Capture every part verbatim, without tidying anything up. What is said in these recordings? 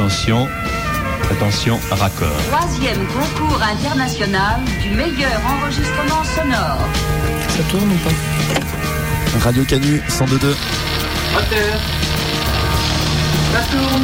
Attention, attention, raccord. Troisième concours international du meilleur enregistrement sonore. Ça tourne ou pas? Radio Canu cent deux virgule deux. Moteur. Ça tourne.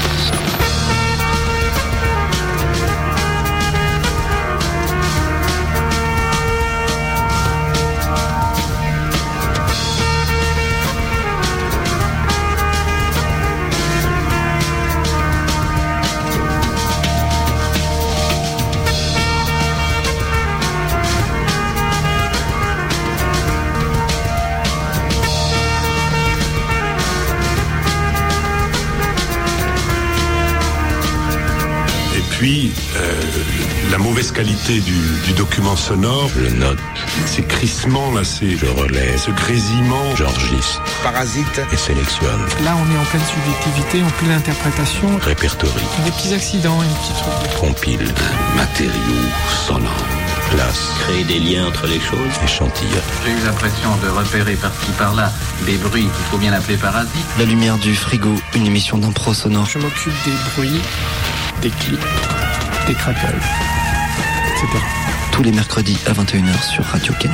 Puis, euh, la mauvaise qualité du, du document sonore. Je le note. Ces crissements, là, c'est... Je relève. Ce grésillement. J'enregistre. Parasite. Et sélectionne. Là, on est en pleine subjectivité, en pleine interprétation. Répertorie. Des petits accidents, une petite truc. Compile. Un matériau sonore. Place. Créer des liens entre les choses. Échantillon. J'ai eu l'impression de repérer par-ci par-là des bruits qu'il faut bien appeler parasites. La lumière du frigo, une émission d'impro sonore. Je m'occupe des bruits, des clips, des craquages, et cetera. Tous les mercredis à vingt et une heures sur Radio Canu.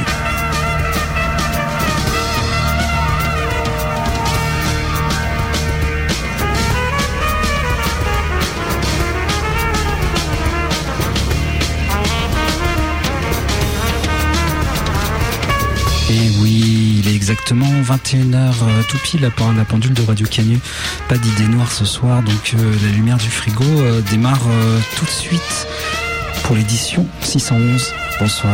Et oui, il est exactement vingt et une heures tout pile à la pendule de Radio Canu. Pas d'idée noire ce soir, donc euh, la lumière du frigo euh, démarre euh, tout de suite pour l'édition six cent onze. Bonsoir.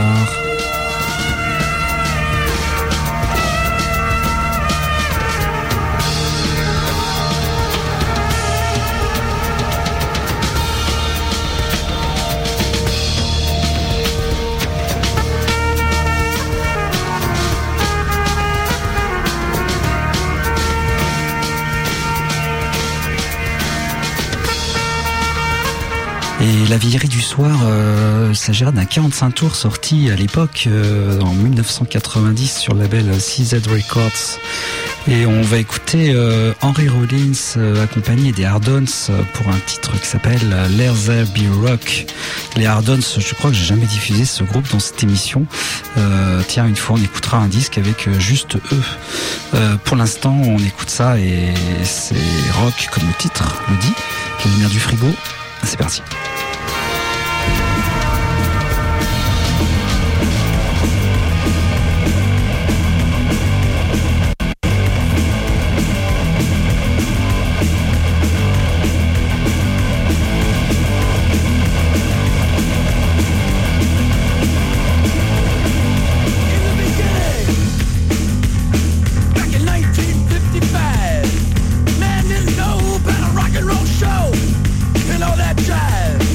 Et La Vieillerie du Soir, euh, il s'agira d'un quarante-cinq tours sorti à l'époque, euh, en mille neuf cent quatre-vingt-dix sur le label C Z Records. Et on va écouter euh, Henry Rollins euh, accompagné des Hardons pour un titre qui s'appelle Let There Be Rock. Les Hardons, je crois que j'ai jamais diffusé ce groupe dans cette émission. Euh, tiens, une fois on écoutera un disque avec juste eux. Euh, pour l'instant, on écoute ça et c'est rock comme le titre le dit. La lumière du frigo, c'est parti. Rock and roll show and all that jive.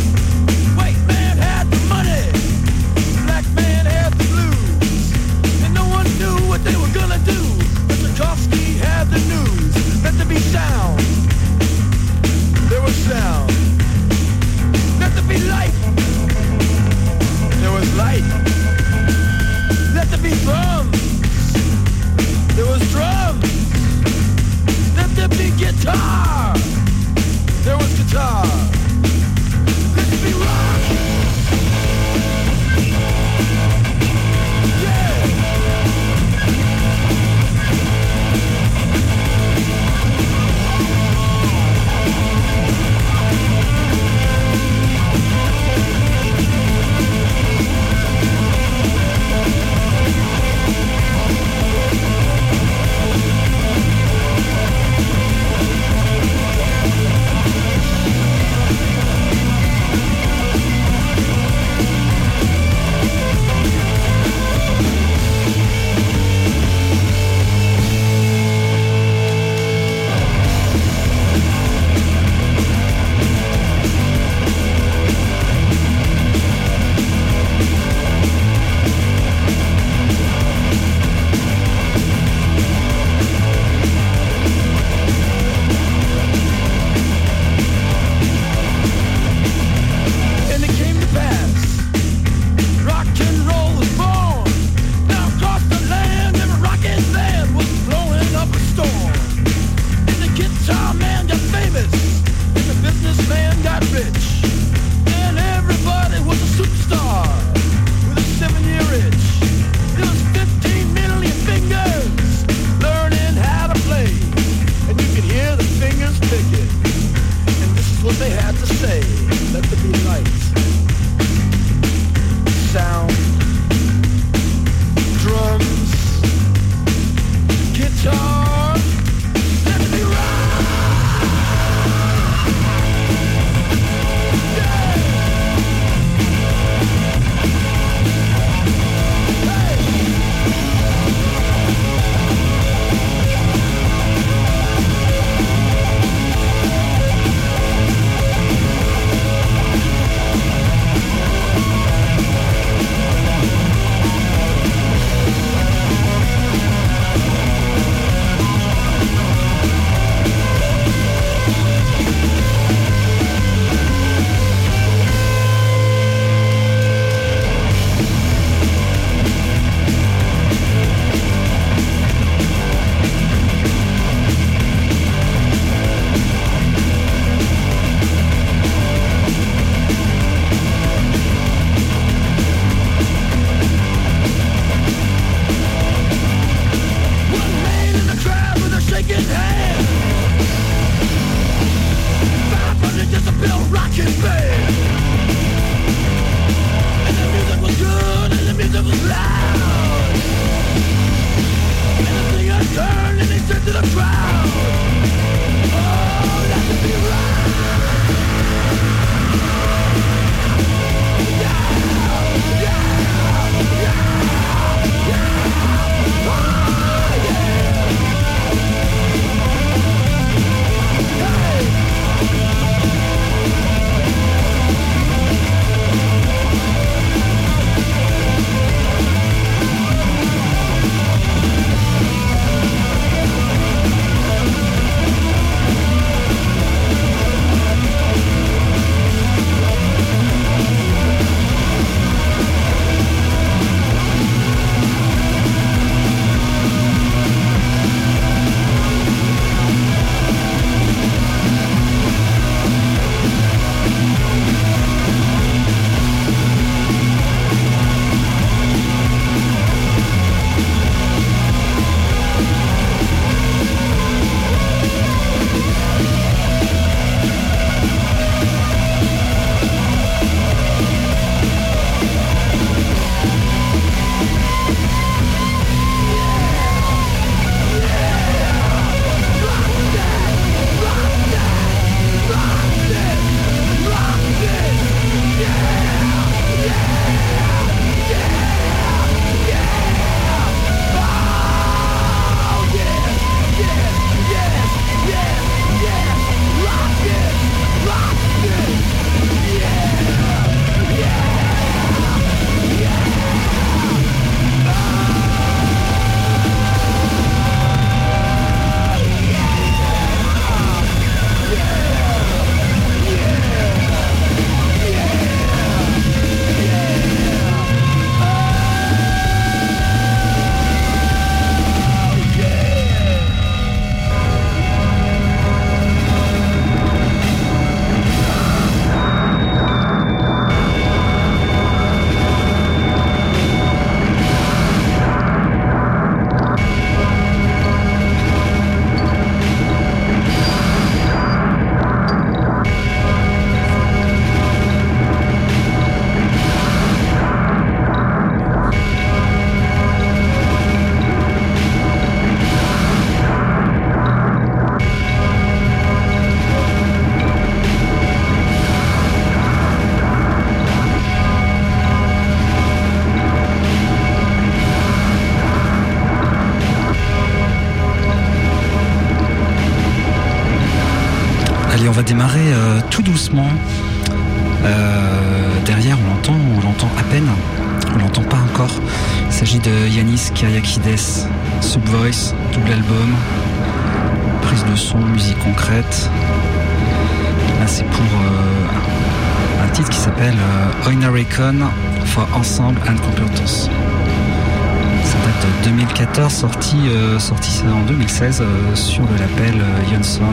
va démarrer euh, tout doucement. Euh, derrière, on l'entend, on l'entend à peine. On l'entend pas encore. Il s'agit de Yanis Kyriakides, Subvoice, double album, prise de son, musique concrète. Là, c'est pour euh, un titre qui s'appelle euh, Oinarekon for Ensemble and Competence. Ça date de deux mille quatorze, sorti, euh, sorti en deux mille seize euh, sur le label euh, Younsound.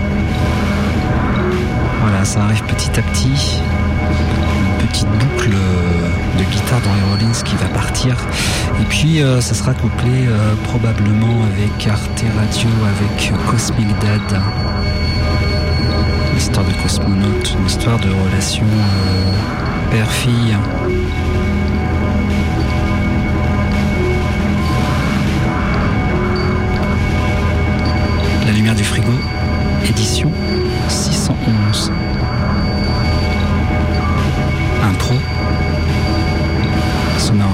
Voilà, ça arrive petit à petit. Une petite boucle de guitare d'Henry Rollins qui va partir. Et puis, euh, ça sera couplé euh, probablement avec Arte Radio, avec Cosmic Dead. Une histoire de cosmonaute, une histoire de relation euh, père-fille. La lumière du frigo, édition six cent onze. Impro sonore.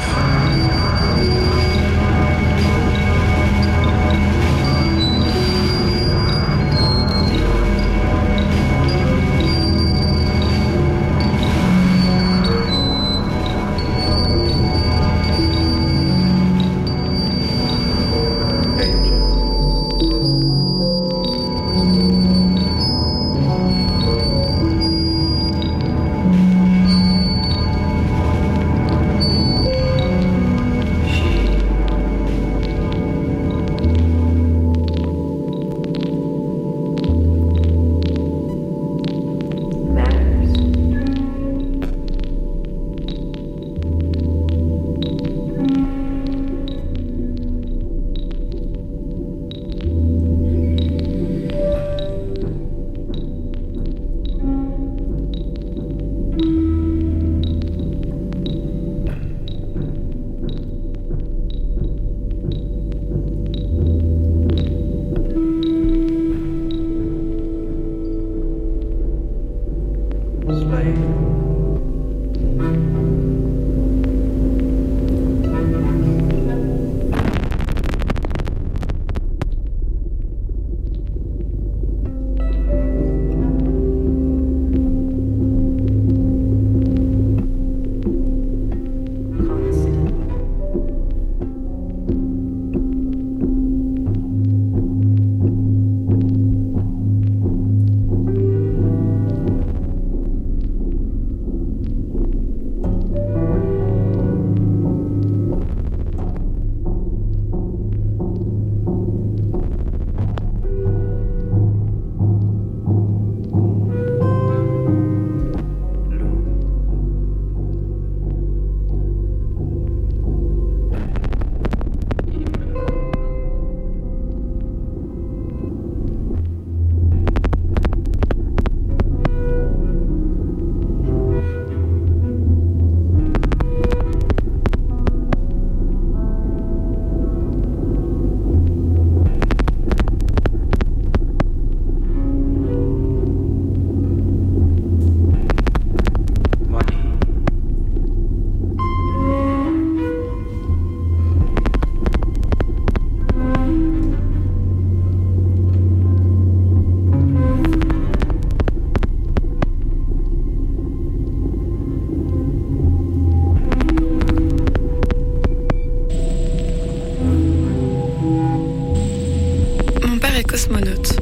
Cosmonaute.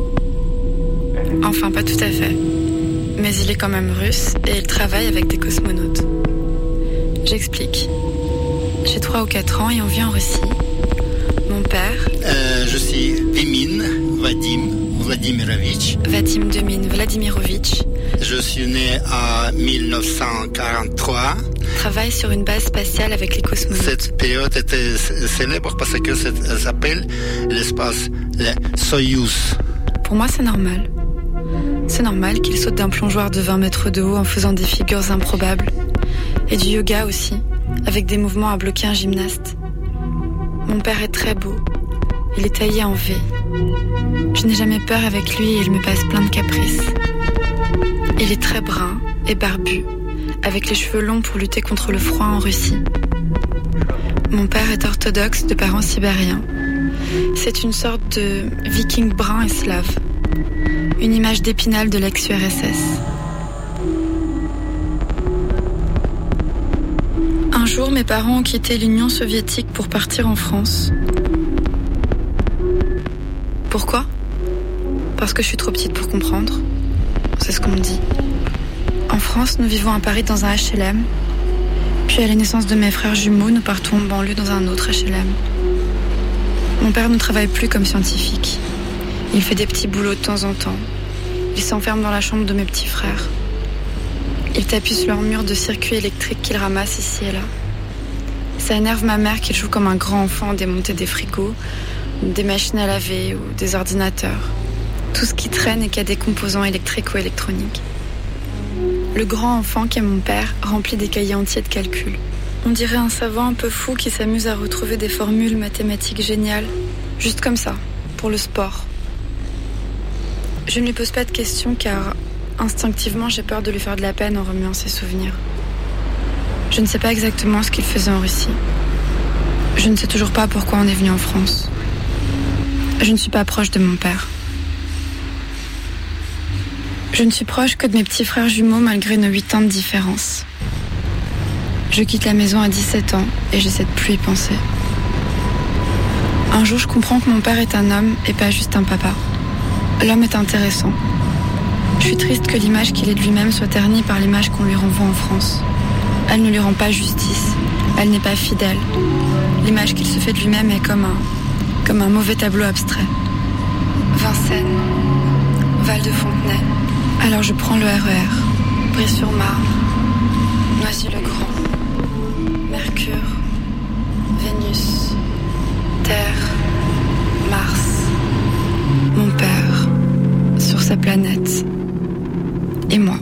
Enfin, pas tout à fait. Mais il est quand même russe et il travaille avec des cosmonautes. J'explique. J'ai trois ou quatre ans et on vit en Russie. Mon père... Euh, je suis Demin Vadim Vladimirovitch. Vadim Demin Vladimirovitch. Je suis né en mille neuf cent quarante-trois. Travaille sur une base spatiale avec les cosmonautes. Cette période était célèbre parce que ça s'appelle l'espace, le Soyouz. Pour moi, c'est normal. C'est normal qu'il saute d'un plongeoir de vingt mètres de haut en faisant des figures improbables. Et du yoga aussi, avec des mouvements à bloquer un gymnaste. Mon père est très beau. Il est taillé en V. Je n'ai jamais peur avec lui et il me passe plein de caprices. Il est très brun et barbu, avec les cheveux longs pour lutter contre le froid en Russie. Mon père est orthodoxe de parents sibériens. C'est une sorte de viking brun et slave. Une image d'Épinal de l'ex-U R S S. Un jour, mes parents ont quitté l'Union soviétique pour partir en France. Pourquoi ? Parce que je suis trop petite pour comprendre. C'est ce qu'on me dit. En France, nous vivons à Paris dans un H L M. Puis à la naissance de mes frères jumeaux, nous partons en banlieue dans un autre H L M. Mon père ne travaille plus comme scientifique. Il fait des petits boulots de temps en temps. Il s'enferme dans la chambre de mes petits frères. Il tapisse leur mur de circuits électriques qu'il ramasse ici et là. Ça énerve ma mère qu'il joue comme un grand enfant à démonter des frigos, des machines à laver ou des ordinateurs. Tout ce qui traîne et qui a des composants électriques ou électroniques. Le grand enfant qui est mon père remplit des cahiers entiers de calculs. On dirait un savant un peu fou qui s'amuse à retrouver des formules mathématiques géniales, juste comme ça, pour le sport. Je ne lui pose pas de questions car instinctivement j'ai peur de lui faire de la peine en remuant ses souvenirs. Je ne sais pas exactement ce qu'il faisait en Russie. Je ne sais toujours pas pourquoi on est venu en France. Je ne suis pas proche de mon père. Je ne suis proche que de mes petits frères jumeaux malgré nos huit ans de différence. Je quitte la maison à dix-sept ans et j'essaie de plus y penser. Un jour, je comprends que mon père est un homme et pas juste un papa. L'homme est intéressant. Je suis triste que l'image qu'il est de lui-même soit ternie par l'image qu'on lui renvoie en France. Elle ne lui rend pas justice. Elle n'est pas fidèle. L'image qu'il se fait de lui-même est comme un, comme un mauvais tableau abstrait. Vincennes, Val-de-Fontenay. Alors je prends le R E R. Brie-sur-Marne, Noisy-le-Grand. Mercure, Vénus, Terre, Mars, mon père, sur sa planète, et moi.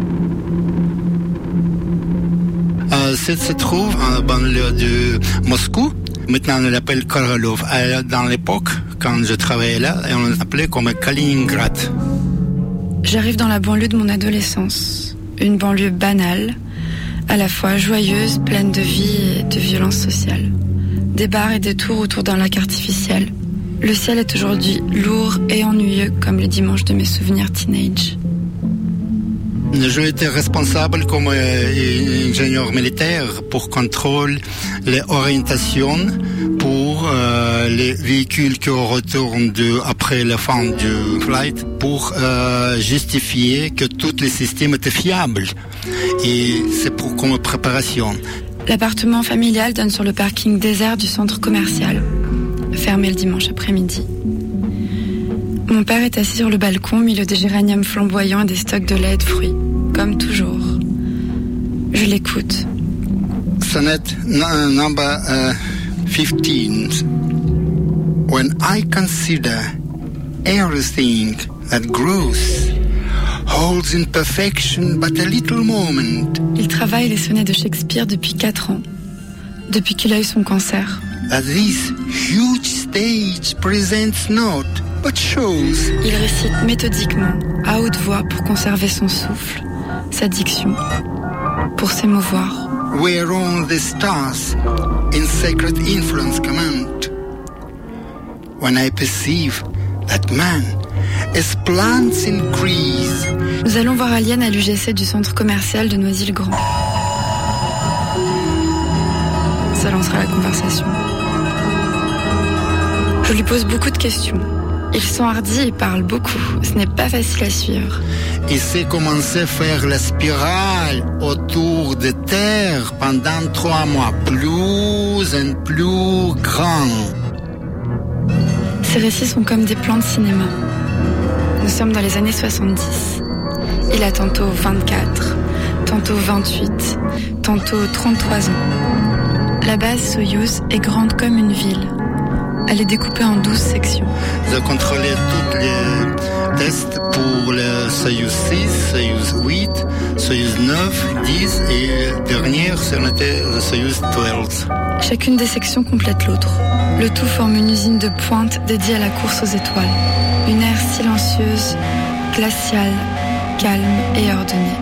Euh, ça se trouve en banlieue de Moscou. Maintenant, on l'appelle Korolov. Dans l'époque, quand je travaillais là, on l'appelait comme Kaliningrad. J'arrive dans la banlieue de mon adolescence. Une banlieue banale, à la fois joyeuse, pleine de vie et de violence sociale. Des bars et des tours autour d'un lac artificiel. Le ciel est aujourd'hui lourd et ennuyeux comme les dimanches de mes souvenirs teenage. Je étais responsable comme euh, ingénieur militaire pour contrôler les orientations pour euh, les véhicules qui retournent de, après la fin du flight pour euh, justifier que tous les systèmes étaient fiables. Et c'est pour comme préparation. L'appartement familial donne sur le parking désert du centre commercial, fermé le dimanche après-midi. Mon père est assis sur le balcon au milieu des géraniums flamboyants et des stocks de lait et de fruits, comme toujours. Je l'écoute. Sonnet number uh, fifteen. When I consider everything that grows, holds in perfection but a little moment. Il travaille les sonnets de Shakespeare depuis quatre ans, depuis qu'il a eu son cancer. That this huge stage presents not, but shows. Il récite méthodiquement, à haute voix pour conserver son souffle, sa diction, pour s'émouvoir. Whereon the stars in sacred influence command. When I perceive that man as plants increase. Nous allons voir Aliane à l'U G C du centre commercial de Noisy-le-Grand. Ça lancera la conversation. Je lui pose beaucoup de questions. Ils sont hardis et parlent beaucoup. Ce n'est pas facile à suivre. Il s'est commencé à faire la spirale autour de Terre pendant trois mois, plus et plus grand. Ces récits sont comme des plans de cinéma. Nous sommes dans les années soixante-dix. Il a tantôt vingt-quatre, tantôt vingt-huit, tantôt trente-trois ans. La base Soyouz est grande comme une ville. Elle est découpée en douze sections. J'ai contrôlé tous les tests pour le Soyouz six, Soyouz huit, Soyouz neuf, dix et dernière, c'était le Soyouz douze. Chacune des sections complète l'autre. Le tout forme une usine de pointe dédiée à la course aux étoiles. Une ère silencieuse, glaciale, calme et ordonnée.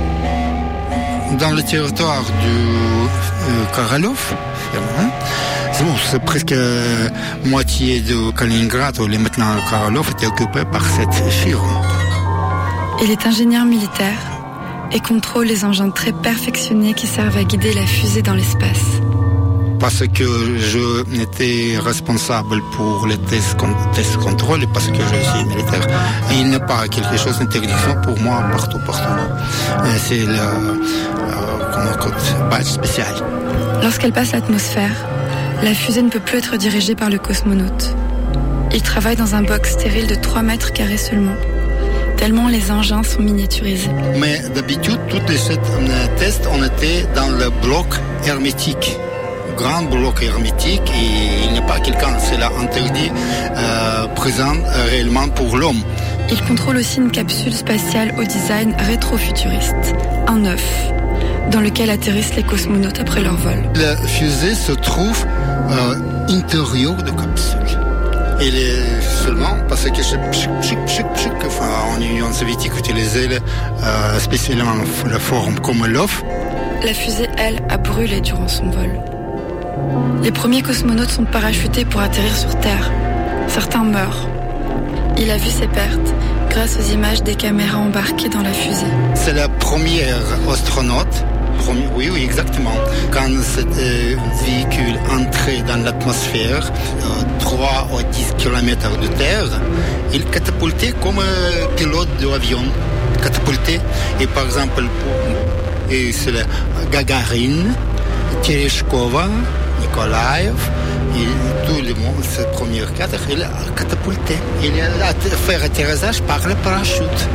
Dans le territoire du euh, Korolov, C'est, bon, c'est presque euh, moitié de Kaliningrad, où les maintenant Korolev était occupé par cette firme. Il est ingénieur militaire et contrôle les engins très perfectionnés qui servent à guider la fusée dans l'espace. Parce que je n'étais responsable pour les tests, tests contrôle et parce que je suis militaire. Et il n'est pas quelque chose d'interdiction pour moi partout, partout. Et c'est le euh, badge spécial. Lorsqu'elle passe l'atmosphère, la fusée ne peut plus être dirigée par le cosmonaute. Il travaille dans un box stérile de trois mètres carrés seulement, tellement les engins sont miniaturisés. Mais d'habitude, tous les tests, on était dans le bloc hermétique. Grand bloc hermétique, et il n'est pas quelqu'un, c'est là interdit, euh, présent euh, réellement pour l'homme. Il contrôle aussi une capsule spatiale au design rétro-futuriste, un œuf, dans lequel atterrissent les cosmonautes après leur vol. La fusée se trouve euh, intérieur de capsule. Il est seulement parce que chic, chic, chic, chic, enfin, en Union soviétique utilisait euh, spécialement la forme comme l'œuf. La fusée, elle, a brûlé durant son vol. Les premiers cosmonautes sont parachutés pour atterrir sur Terre. Certains meurent. Il a vu ses pertes grâce aux images des caméras embarquées dans la fusée. C'est la première astronaute, oui, oui, exactement. Quand ce euh, véhicule entrait dans l'atmosphère, euh, trois ou dix kilomètres de terre, il catapultait comme euh, pilote d'avion. Catapulté. Et par exemple, pour, et c'est la Gagarine, Tereshkova, Nikolaev, et tout le monde, ce premier cadre, il a catapulté. Il a fait atterrissage par le parachute.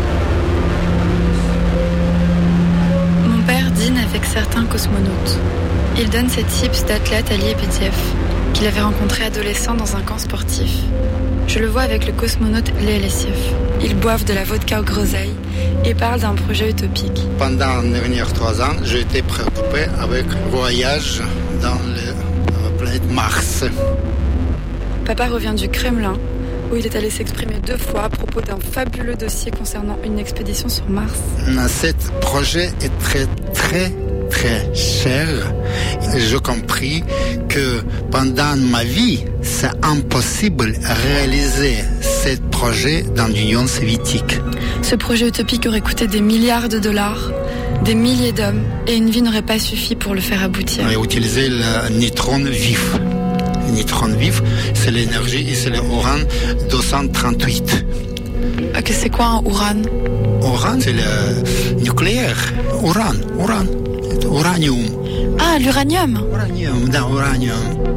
Mon père dîne avec certains cosmonautes. Il donne ses tips d'athlète à Lebediev, qu'il avait rencontré adolescent dans un camp sportif. Je le vois avec le cosmonaute Lelesiev. Ils boivent de la vodka au groseille et parlent d'un projet utopique. Pendant les derniers trois ans, j'ai été préoccupé avec le voyage dans la planète Mars. Papa revient du Kremlin, où il est allé s'exprimer deux fois à propos d'un fabuleux dossier concernant une expédition sur Mars. Ce projet est très, très, très cher. J'ai compris que pendant ma vie, c'est impossible de réaliser ce projet dans l'Union soviétique. Ce projet utopique aurait coûté des milliards de dollars, des milliers d'hommes, et une vie n'aurait pas suffi pour le faire aboutir. On a utilisé le neutron vif. Le neutron vif, c'est l'énergie et c'est l'urane deux cent trente-huit. Ok, c'est quoi un urane? Urane, c'est le nucléaire. Urane, urane, uranium. Ah, l'uranium. Uranium, non, uranium.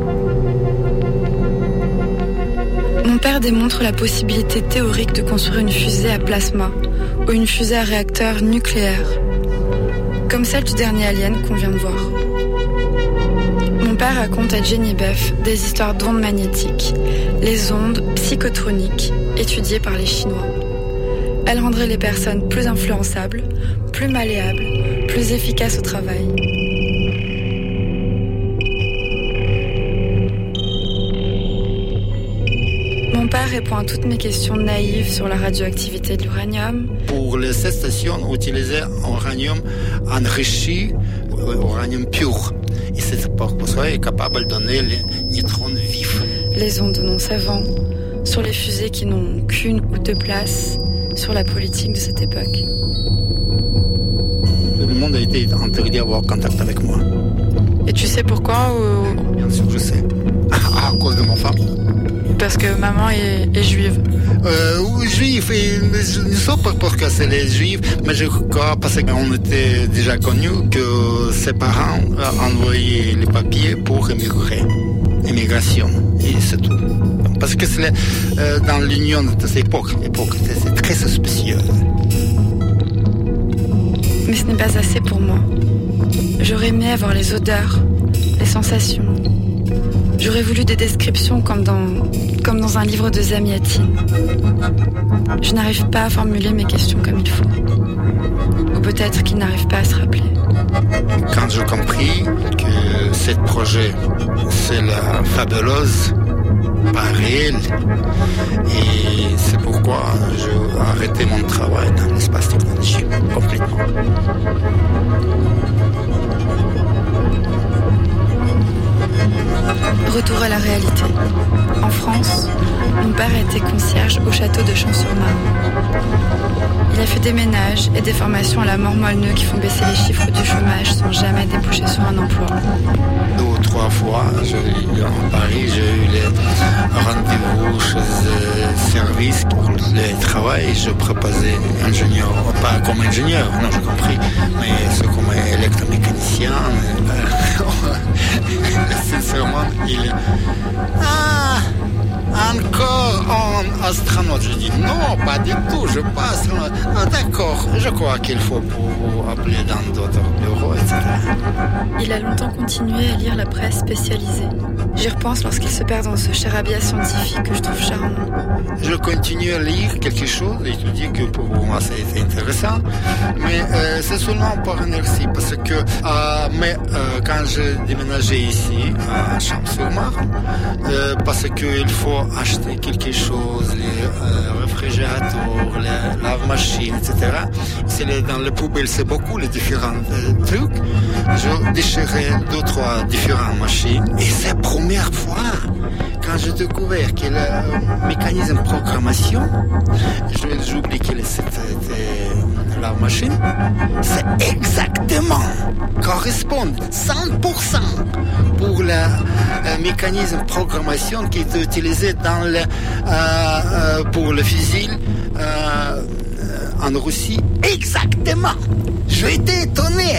Mon père démontre la possibilité théorique de construire une fusée à plasma ou une fusée à réacteur nucléaire, comme celle du dernier Alien qu'on vient de voir. Mon père raconte à Jenny Beff des histoires d'ondes magnétiques, les ondes psychotroniques étudiées par les Chinois. Elles rendraient les personnes plus influençables, plus malléables, plus efficaces au travail. Mon père répond à toutes mes questions naïves sur la radioactivité de l'uranium. Pour les stations, on utilisait uranium enrichi, uranium pur. Et c'est pour ça qu'il est capable de donner les neutrons vifs. Les ondes non savants, sur les fusées qui n'ont qu'une ou deux places, sur la politique de cette époque. Le monde a été interdit d'avoir contact avec moi. Et tu sais pourquoi ou... Bien sûr, je sais. À cause de ma femme. Parce que maman est, est juive. Euh, oui, juive. Et, je ne sais pas pourquoi c'est les juifs, mais je crois parce qu'on était déjà connus que ses parents ont envoyé les papiers pour émigrer. Émigration. Et c'est tout. Parce que c'est euh, dans l'union de cette époque, époque c'est très suspicieux. Mais ce n'est pas assez pour moi. J'aurais aimé avoir les odeurs, les sensations. J'aurais voulu des descriptions comme dans, comme dans un livre de Zamiatin. Je n'arrive pas à formuler mes questions comme il faut. Ou peut-être qu'il n'arrive pas à se rappeler. Quand j'ai compris que ce projet, c'est la fabuleuse, pas réelle, et c'est pourquoi j'ai arrêté mon travail dans l'espace technologique complètement. Retour à la réalité. En France, mon père a été concierge au château de Champs-sur-Marne. Il a fait des ménages et des formations à la mort moelle-neu qui font baisser les chiffres du chômage sans jamais déboucher sur un emploi. Deux ou trois fois, je, en Paris, j'ai eu les rendez-vous chez le service pour le travail. Je proposais ingénieur, pas comme ingénieur, non, j'ai compris, mais c'est comme électromécanicien. Sincèrement, il est... Ah, encore en astronaute. Je dis non, pas du tout, je passe. Ah, d'accord, je crois qu'il faut pour appeler dans d'autres bureaux, et cetera. Il a longtemps continué à lire la presse spécialisée. J'y repense lorsqu'il se perd dans ce charabia scientifique que je trouve charmant. Je continue à lire quelque chose, et je dis que pour moi c'est intéressant, mais euh, c'est seulement par inertie, parce que euh, mais, euh, quand j'ai déménagé ici, à Champs-sur-Marne, euh, parce qu'il faut acheter quelque chose, les euh, réfrigérateurs, les lave-machines, et cetera. C'est les, dans les poubelles, c'est beaucoup les différents euh, trucs. Je déchirais deux, trois différentes machines, et c'est la première fois quand j'ai découvert que le mécanisme de programmation, j'oublie que c'était la machine, c'est exactement correspond cent pour cent pour le euh, mécanisme de programmation qui est utilisé dans le, euh, euh, pour le fusil euh, en Russie. Exactement. J'ai été étonné.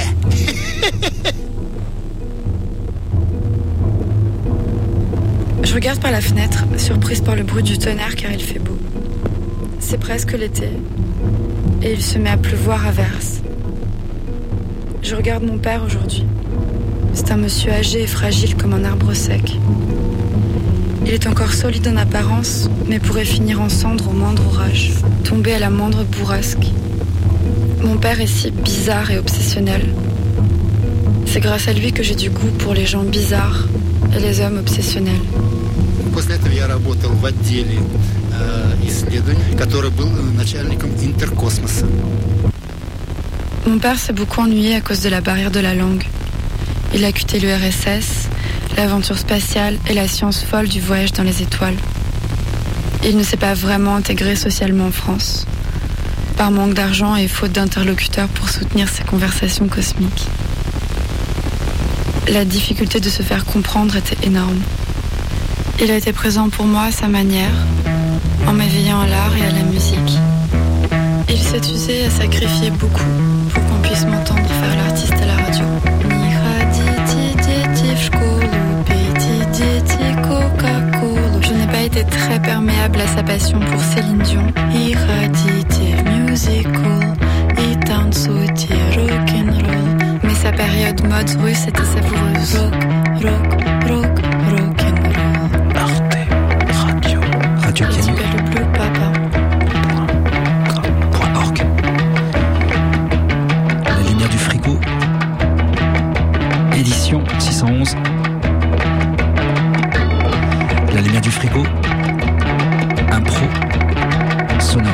Je regarde par la fenêtre, surprise par le bruit du tonnerre car il fait beau. C'est presque l'été et il se met à pleuvoir à verse. Je regarde mon père aujourd'hui. C'est un monsieur âgé et fragile comme un arbre sec. Il est encore solide en apparence, mais pourrait finir en cendres au moindre orage, tomber à la moindre bourrasque. Mon père est si bizarre et obsessionnel. C'est grâce à lui que j'ai du goût pour les gens bizarres et les hommes obsessionnels. После этого я работал в отделе исследований, который был начальником интеркосмоса. Mon père s'est beaucoup ennuyé à cause de la barrière de la langue. Il a quitté l'U R S S, l'aventure spatiale et la science folle du voyage dans les étoiles. Il ne s'est pas vraiment intégré socialement en France, par manque d'argent et faute d'interlocuteurs pour soutenir ses conversations cosmiques. La difficulté de se faire comprendre était énorme. Il a été présent pour moi à sa manière, en m'éveillant à l'art et à la musique. Il s'est usé à sacrifier beaucoup pour qu'on puisse m'entendre faire l'artiste à la radio. Je n'ai pas été très perméable à sa passion pour Céline Dion. Mais sa période mode russe était savoureuse. Rock, rock, rock, rock'n'roll. Arte Radio. Radio Canu. Le bleu papa. Point org. La lumière du frigo. Édition six cent onze. La lumière du frigo. Impro sonore.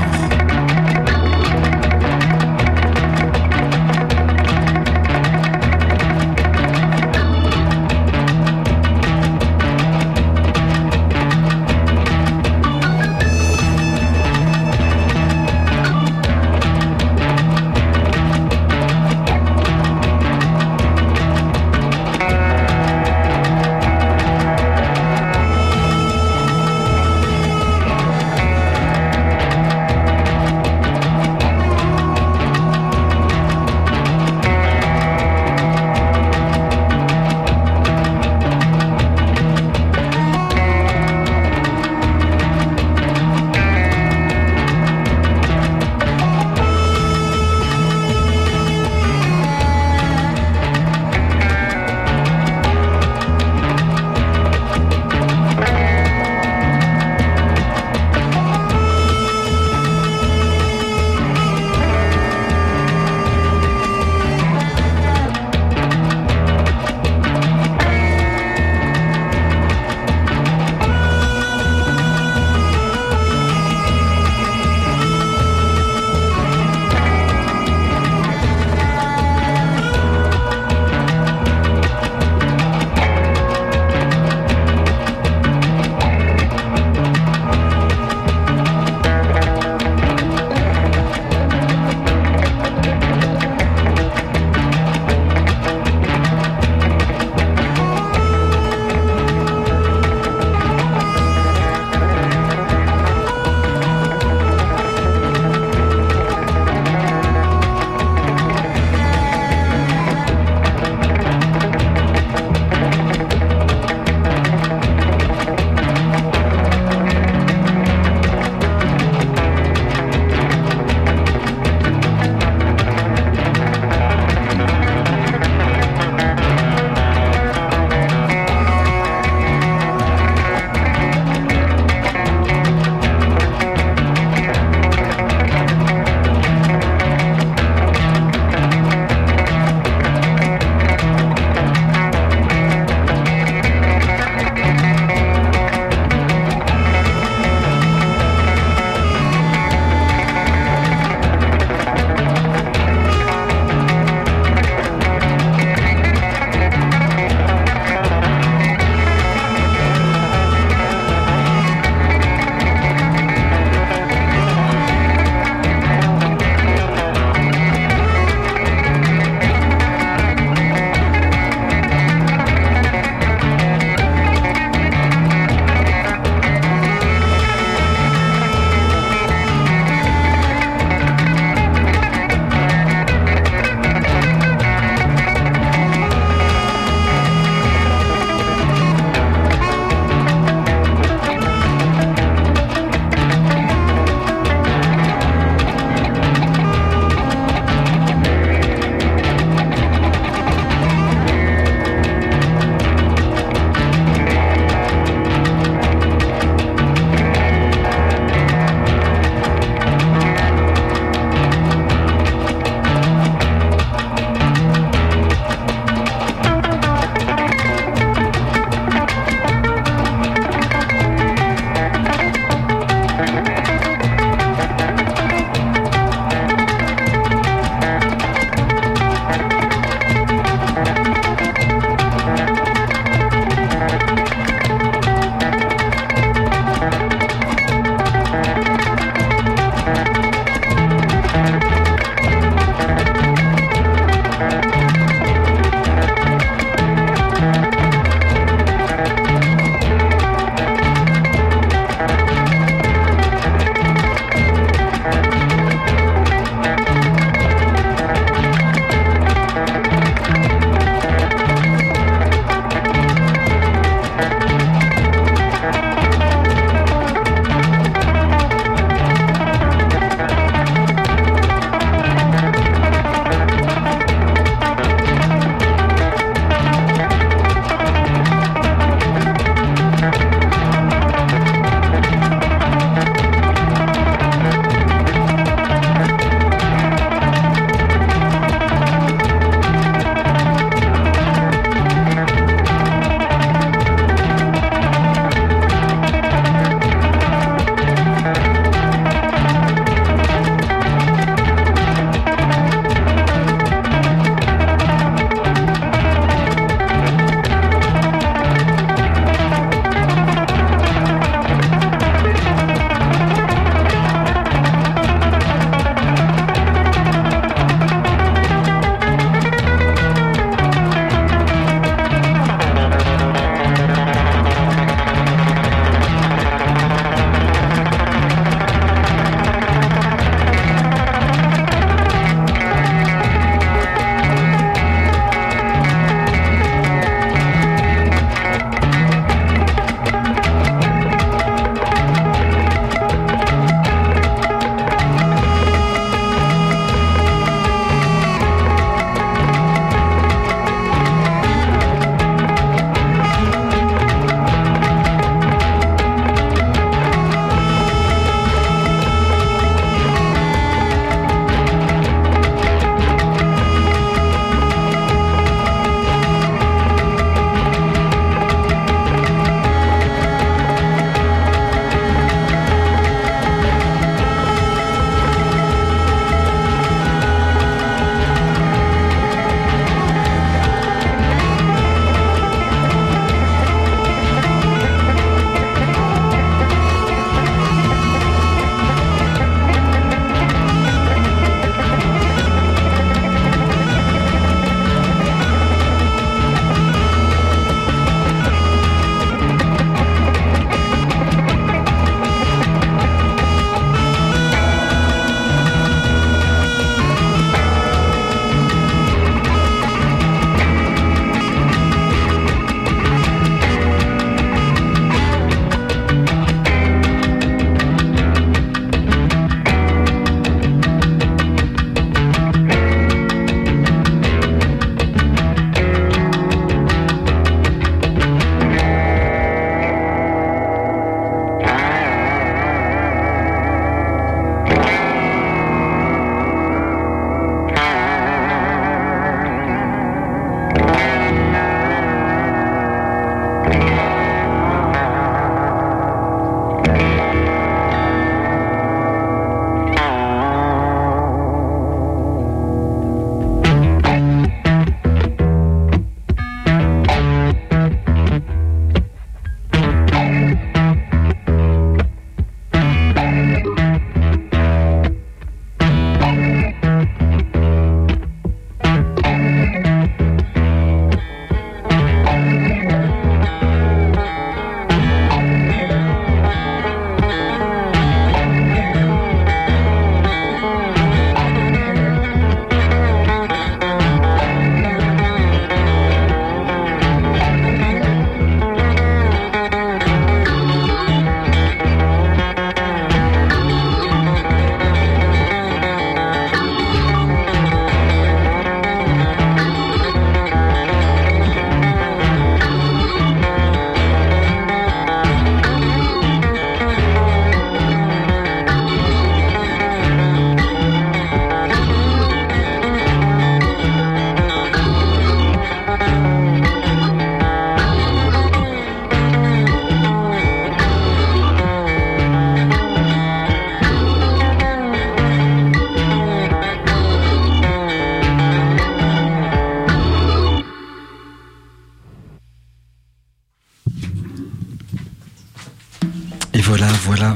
voilà, voilà.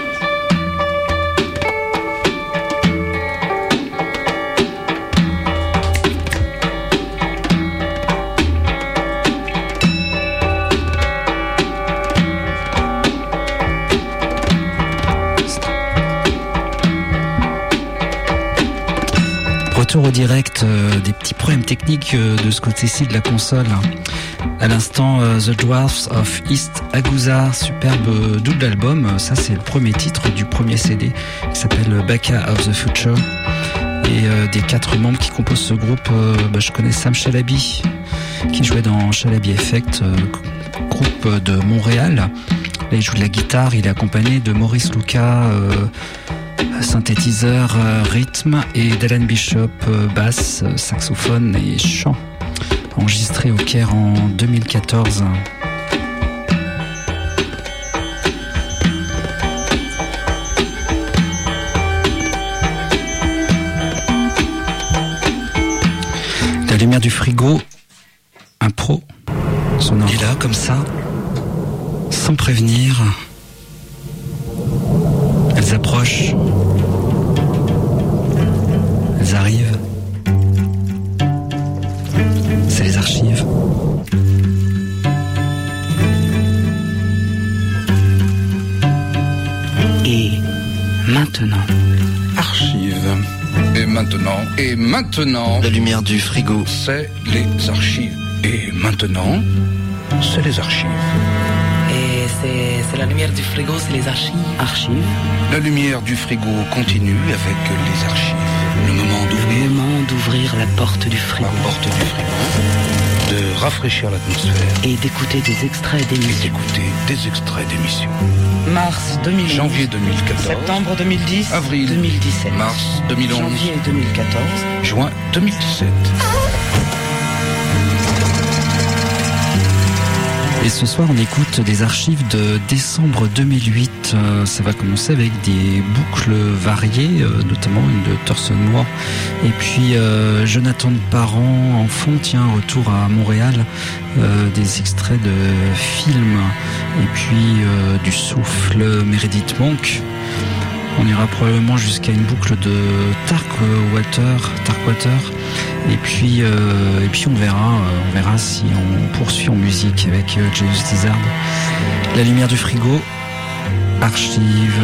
Retour au direct, euh, des petits problèmes techniques euh, de ce côté-ci de la console. À l'instant, euh, The Dwarfs of East Agusa, superbe euh, double album. Ça, c'est le premier titre du premier C D qui s'appelle Baka of the Future. Et euh, des quatre membres qui composent ce groupe, euh, bah, je connais Sam Shalaby, qui jouait dans Shalaby Effect, euh, groupe de Montréal. Là, il joue de la guitare, il est accompagné de Maurice Luca, euh, synthétiseur, euh, rythme, et d'Alan Bishop, euh, basse, euh, saxophone et chant. Enregistré au Caire en deux mille quatorze. La lumière du frigo, un pro, sonore. Et là, comme ça, sans prévenir, elles approchent, elles arrivent. C'est les archives. Et maintenant. Archives. Et maintenant, et maintenant... La lumière du frigo. C'est les archives. Et maintenant, c'est les archives. Et c'est, c'est la lumière du frigo, c'est les archives. Archives. La lumière du frigo continue avec les archives. Le moment d'ouvrir... Le moment d'ouvrir la porte du frigo. La porte du frigo. De rafraîchir l'atmosphère. Et d'écouter des extraits d'émissions. Et d'écouter des extraits d'émissions. Mars deux mille onze. Janvier deux mille quatorze. Septembre deux mille dix. Avril deux mille dix-sept. Mars deux mille onze. Janvier deux mille quatorze. Juin deux mille dix-sept. Et ce soir, on écoute des archives de décembre deux mille huit. Euh, ça va commencer avec des boucles variées, euh, notamment une de Torse Noir. Et puis, euh, Jonathan de Parent, en fond, tiens, retour à Montréal, euh, des extraits de films. Et puis, euh, du Souffle, Meredith Monk. On ira probablement jusqu'à une boucle de Darkwater, Darkwater. Et puis, euh, et puis on verra, euh, on verra si on poursuit en musique avec euh, Jesus Lizard. La lumière du frigo, archive.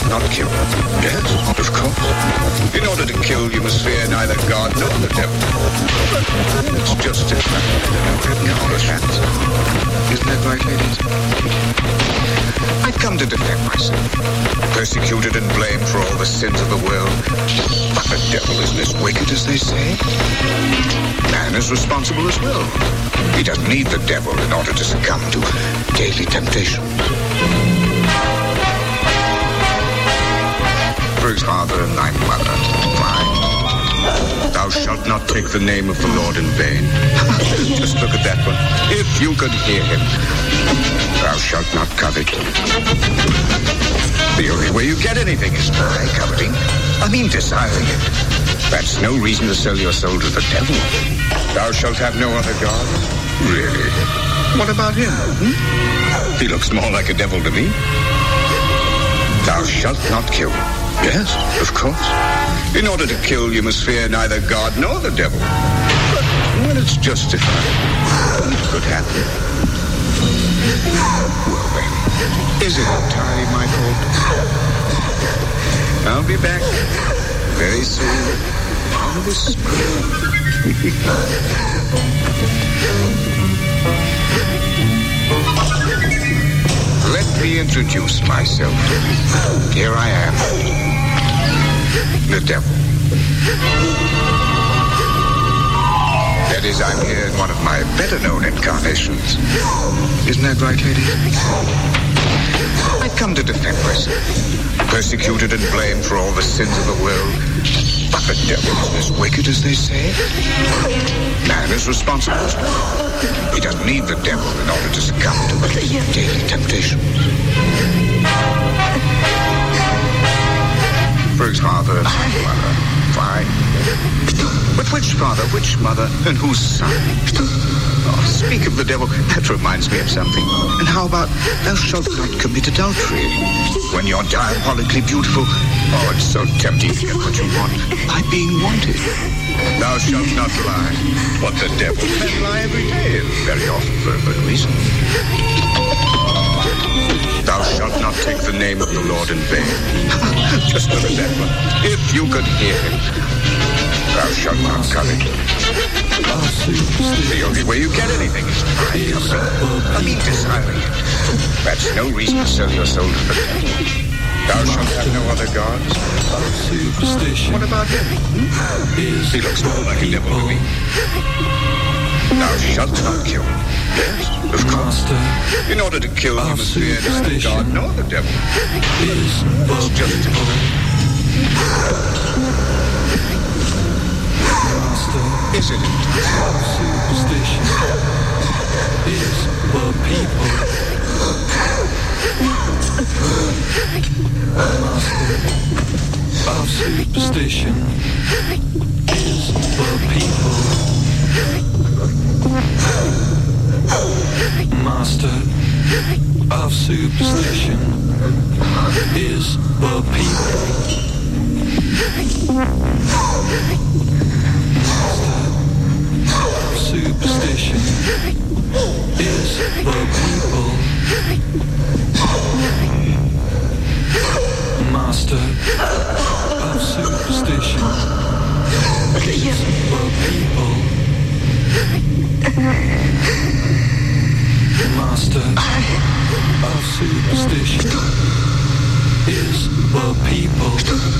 not kill? Yes, of course. In order to kill, you must fear neither God nor the devil. It's justified. Isn't that right, ladies? I've come to defend myself. Persecuted and blamed for all the sins of the world. But the devil isn't as wicked as they say. Man is responsible as well. He doesn't need the devil in order to succumb to daily temptations. For his father and thy mother. Fine. Thou shalt not take the name of the Lord in vain. Just look at that one. If you could hear him. Thou shalt not covet. The only way you get anything is by coveting. I mean desiring it. That's no reason to sell your soul to the devil. Thou shalt have no other God. Really? What about him? Hmm? He looks more like a devil to me. Thou shalt not kill. Yes, of course. In order to kill, you must fear neither God nor the devil. But when it's justified, it could happen. Well then, is it entirely my fault? I'll be back very soon on this. Let me introduce myself. Here I am. The devil. That is, I'm here in one of my better-known incarnations. Isn't that right, lady? I've come to defend myself. Persecuted and blamed for all the sins of the world. But the devil isn't as wicked as they say. Man is responsible as well. He doesn't need the devil in order to succumb to daily temptations. For his father and mother, fine. But which father, which mother, and whose son? Oh, speak of the devil, that reminds me of something. And how about, thou shalt not commit adultery? When you're diabolically beautiful, oh, it's so tempting to get what you want by being wanted. Thou shalt not lie. What the devil? Men lie every day, and very often for a good reason. Thou shalt not take the name of the Lord in vain. Just look at that one. If you could hear him. Thou shalt not covet. The only way you get anything is by coveting. I mean desiring it. That's no reason to sell your soul to the devil. Thou shalt have no other gods. What about him? He looks more like a devil to me. Thou shalt not kill. Yes, of course. In order to kill, you must fear neither God nor the devil. It's justified. Is it entirely superstition? Is for people. Master of superstition is for people. Master of superstition is for people. Superstition is for people. Master of superstition is for people. Master of superstition is for people.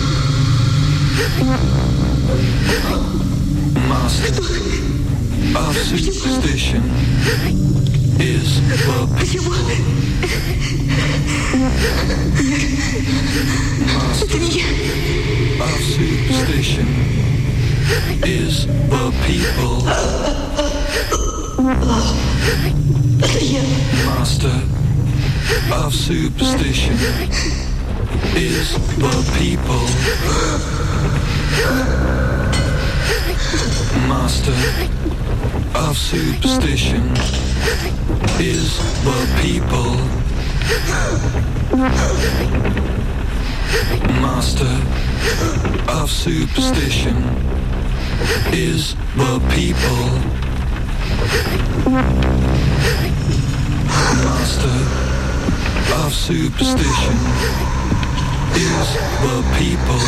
Master of superstition is for people. Master of superstition is for people. Master of superstition is for people. Master of superstition is for people. Master of superstition is for people. Master of superstition is the people.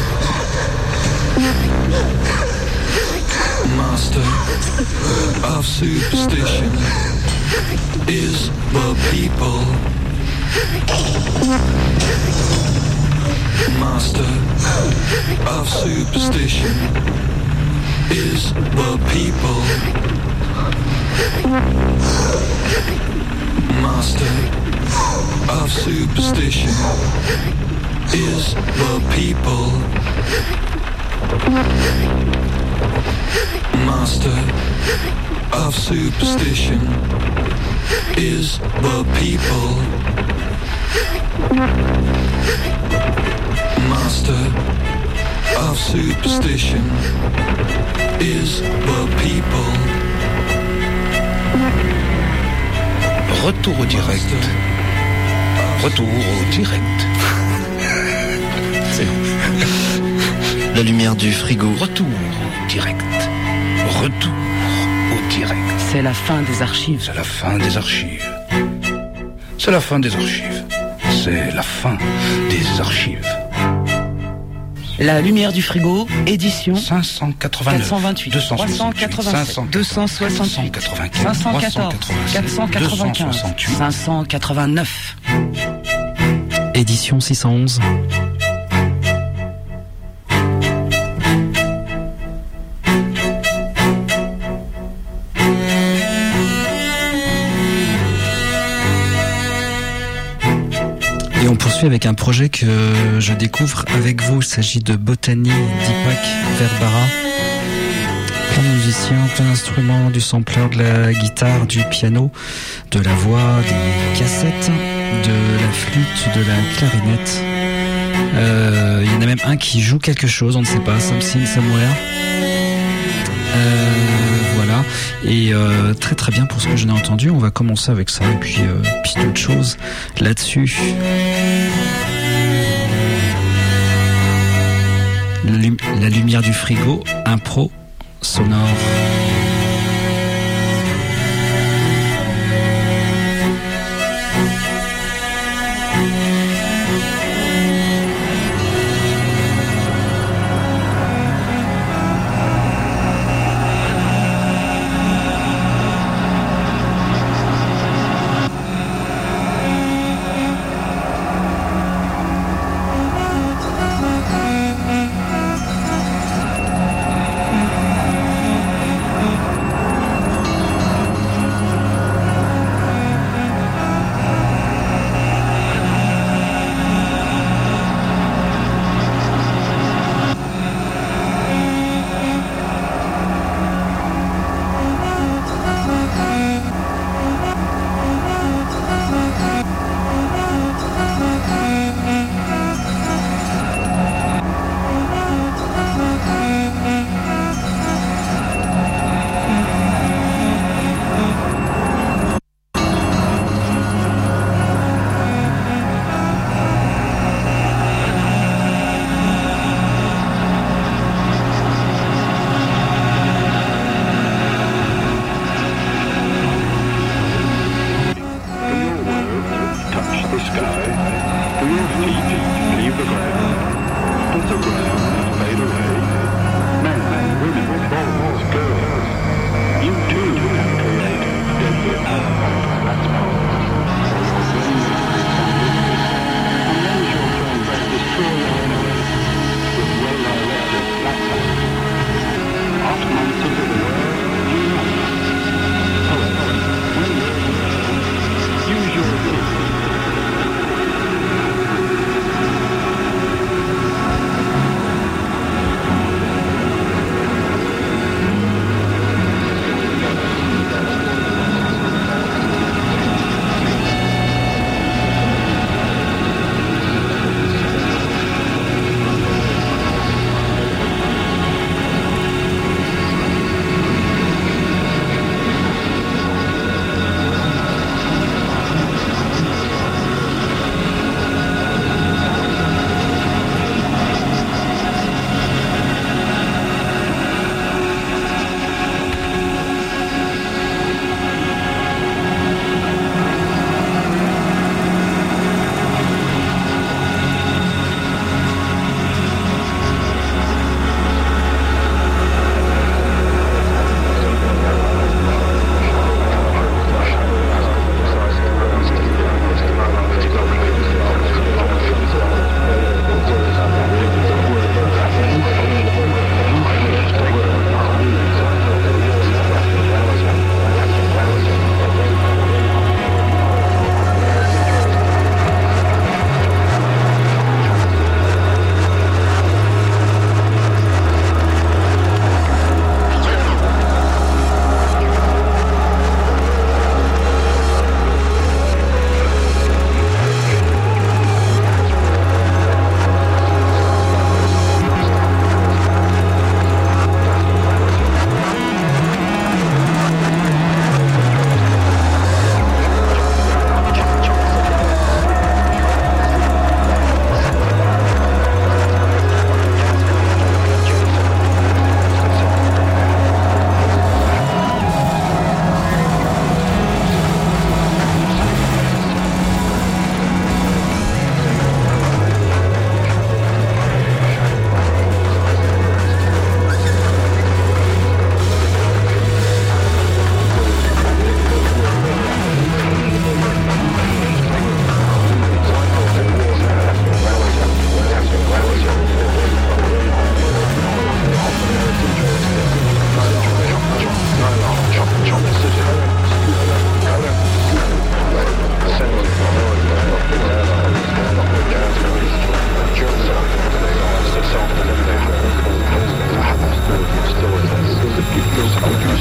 Master of superstition is the people. Master of superstition is the people. Master of superstition is the people. Master of superstition is the people. Master of superstition is the people. Retour au direct. Retour au direct. La lumière du frigo. Retour au direct. Retour au direct. C'est la fin des archives. C'est la fin des archives. C'est la fin des archives. C'est la fin des archives. La lumière du frigo, édition cinq cent quatre-vingt-neuf, quatre cent vingt-huit, deux cent trois cent quatre-vingt-sept, deux cent soixante-huit, cinq cent quatorze, quatre cent quatre-vingt-quinze, cinq cent quatre-vingt-neuf. Édition six cent onze. Et on poursuit avec un projet que je découvre avec vous. Il s'agit de Botany Deepak Verbara. Plein de musiciens, plein d'instruments, du sampler, de la guitare, du piano, de la voix, des cassettes, de la flûte, de la clarinette. Euh, il y en a même un qui joue quelque chose, on ne sait pas, Something Somewhere. Euh, voilà. Et euh, très très bien pour ce que je n'ai entendu. On va commencer avec ça et puis, euh, puis d'autres choses là-dessus. La, lum- la lumière du frigo, impro sonore.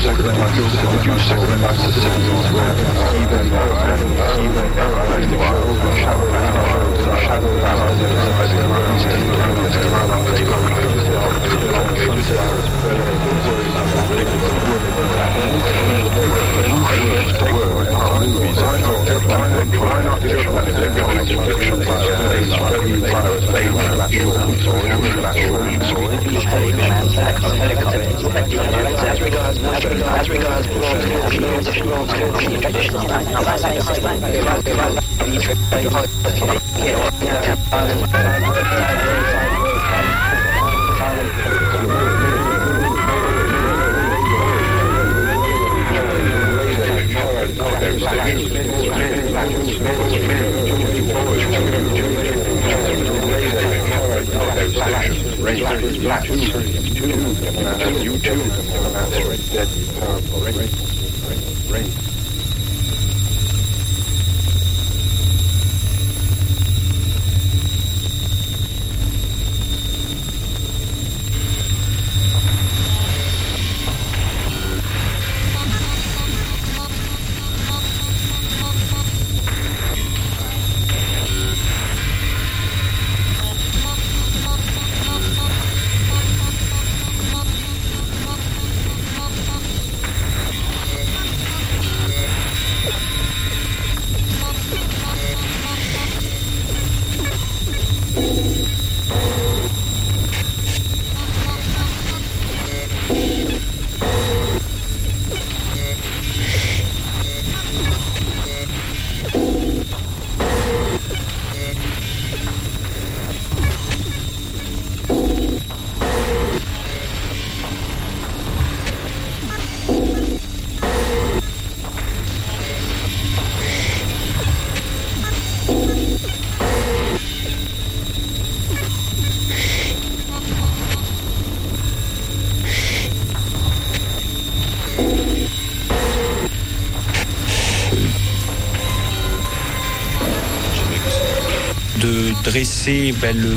de dresser ben, le,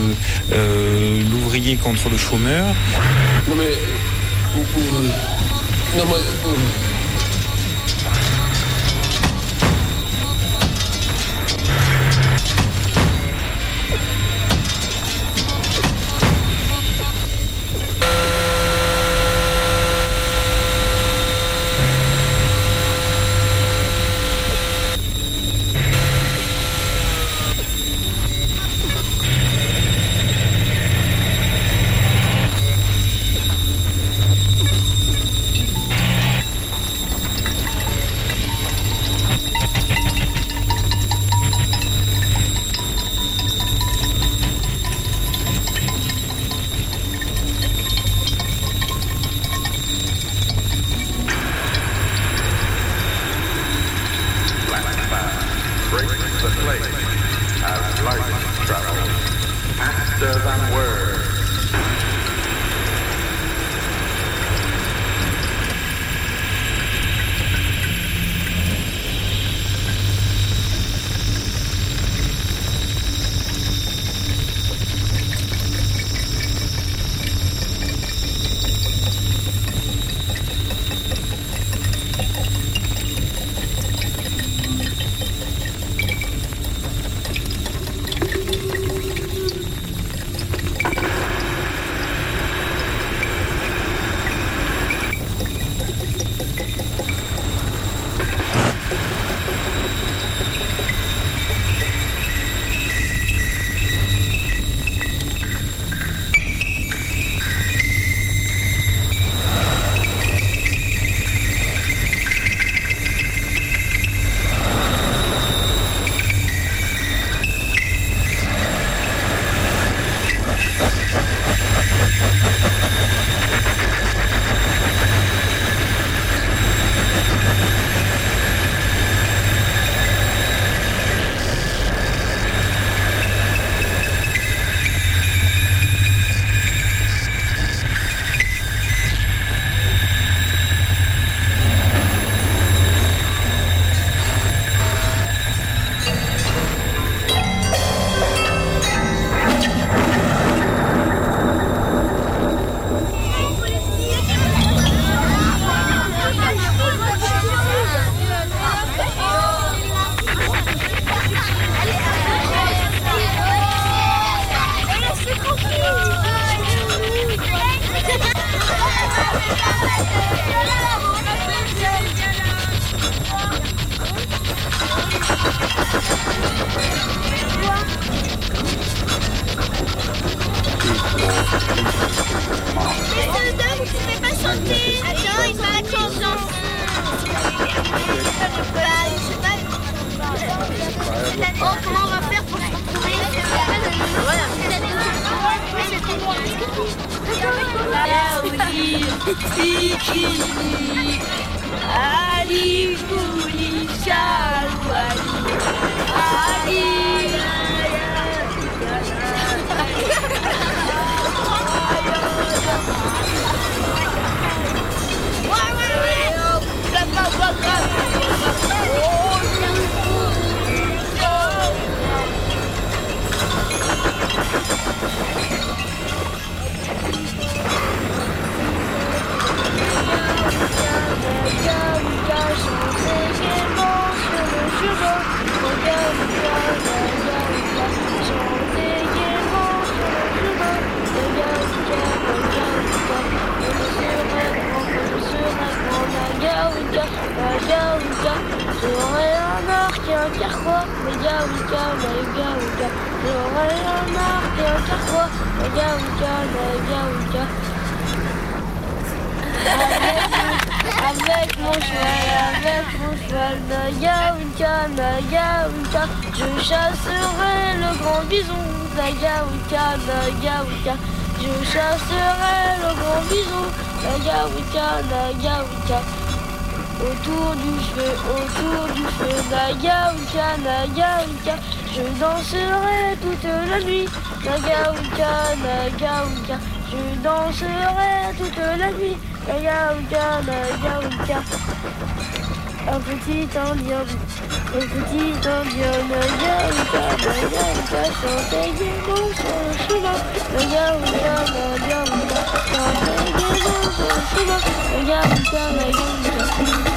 euh, l'ouvrier contre le chômeur. Non mais... Euh, non mais... Euh, Avec mon cheval, avec mon cheval, Naga Wika, Naga Wika, je chasserai le grand bison, Naga Wika, Naga Wika, je chasserai le grand bison, Naga Wika, Naga Wika. Autour du feu, autour du feu, Naga Wika, Naga Wika, je danserai toute la nuit, Naga Wika, Naga Wika, je danserai toute la nuit. Naga Wika, Naga Wika. Un petit indien, un petit indien, Naga Wika, Naga Wika, chantait gaiement sur le chemin. Naga Wika, Naga Wika, chantait gaiement sur le chemin. Naga Wika, Naga Wika.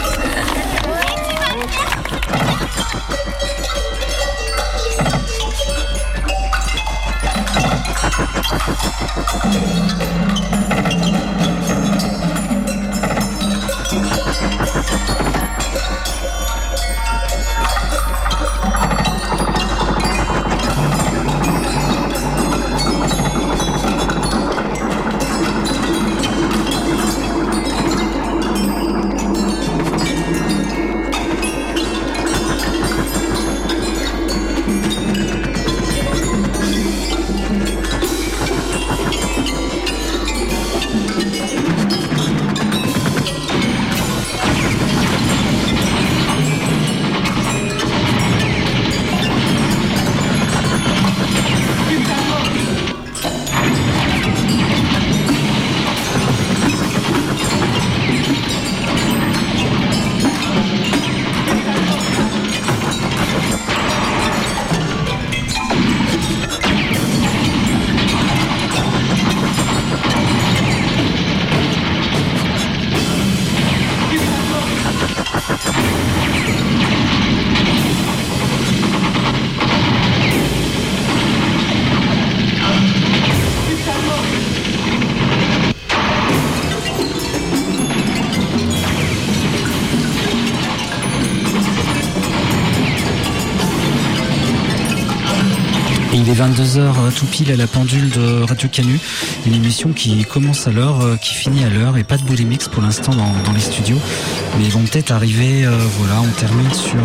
Il est vingt-deux heures tout pile à la pendule de Radio Canu, une émission qui commence à l'heure, qui finit à l'heure, et pas de Bully Mix pour l'instant dans, dans les studios, mais ils vont peut-être arriver. Euh, voilà, on termine sur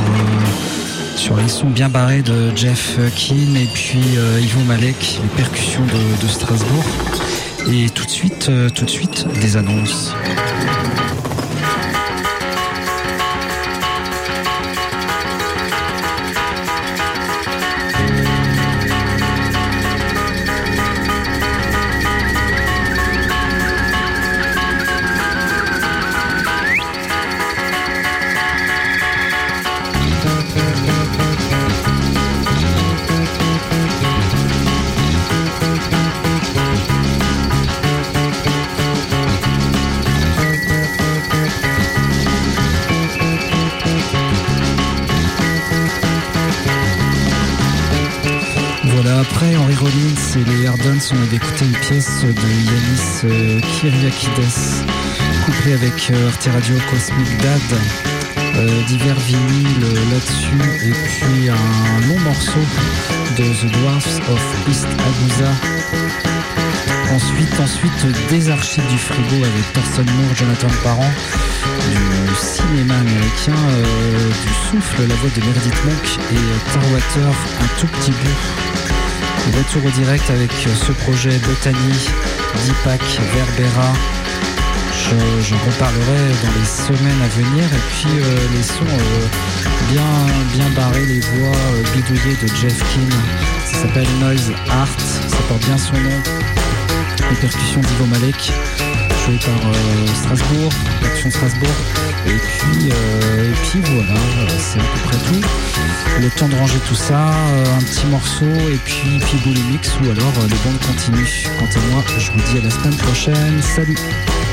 euh, sur les sons bien barrés de Jeff Keane et puis euh, Ivo Malek, les percussions de, de Strasbourg, et tout de suite, euh, tout de suite des annonces. Après Henry Rollins et les Hardons, on avait écouté une pièce de Yanis euh, Kyriakides, couplée avec euh, Arte Radio Cosmic Dad, euh, divers vinyles là-dessus, et puis un long morceau de The Dwarfs of East Agusa. Ensuite, ensuite, des archives du frigo avec Thorsten Moore, Jonathan Parent, du cinéma américain, euh, du souffle, la voix de Meredith Monk et euh, Tarwater, un tout petit bout. Retour au direct avec euh, ce projet Botany, Deepak, Verbera. Je, j'en reparlerai dans les semaines à venir. Et puis euh, les sons euh, bien, bien barrés, les voix euh, bidouillées de Jeff Keane. Ça s'appelle Noise Art, ça porte bien son nom. Les percussions d'Ivo Malek, joué par euh, Strasbourg, l'action Strasbourg. Et puis, euh, et puis voilà, c'est à peu près tout. Le temps de ranger tout ça, euh, un petit morceau, et puis, puis Bully Mix, ou alors euh, les bandes continuent. Quant à moi, je vous dis à la semaine prochaine. Salut!